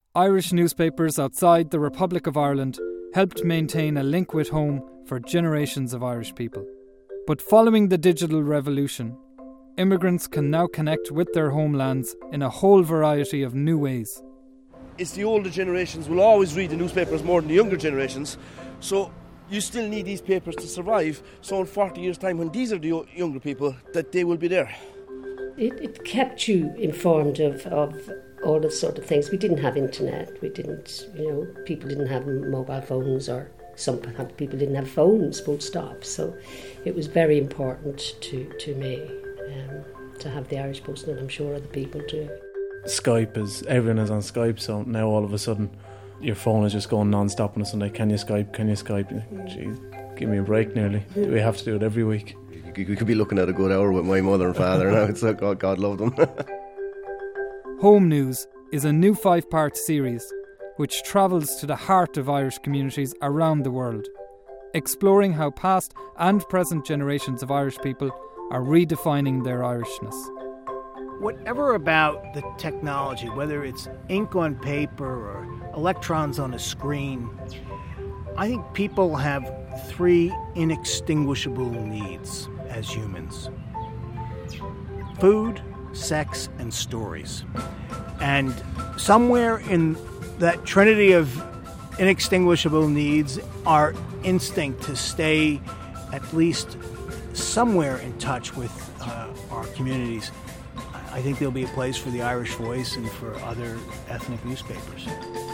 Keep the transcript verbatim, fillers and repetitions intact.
Irish newspapers outside the Republic of Ireland helped maintain a link with home for generations of Irish people. But following the digital revolution, immigrants can now connect with their homelands in a whole variety of new ways. It's the older generations will always read the newspapers more than the younger generations, so you still need these papers to survive. So in forty years' time, when these are the younger people, that they will be there. It, it kept you informed of, of all the sort of things. We didn't have internet. We didn't, you know, people didn't have mobile phones, or some people didn't have phones, full stop. So it was very important to, to me um, to have the Irish Post, and I'm sure other people do. Skype is, everyone is on Skype, so now all of a sudden your phone is just going non-stop on a Sunday. Can you Skype? Can you Skype? Jeez, give me a break nearly. Do we have to do it every week? You could be looking at a good hour with my mother and father now. It's like, God, God love them. Home News is a new five-part series which travels to the heart of Irish communities around the world, exploring how past and present generations of Irish people are redefining their Irishness. Whatever about the technology, whether it's ink on paper or electrons on a screen, I think people have three inextinguishable needs as humans: food, sex, and stories. And somewhere in that trinity of inextinguishable needs, our instinct to stay at least somewhere in touch with uh, our communities. I think there'll be a place for the Irish Voice and for other ethnic newspapers.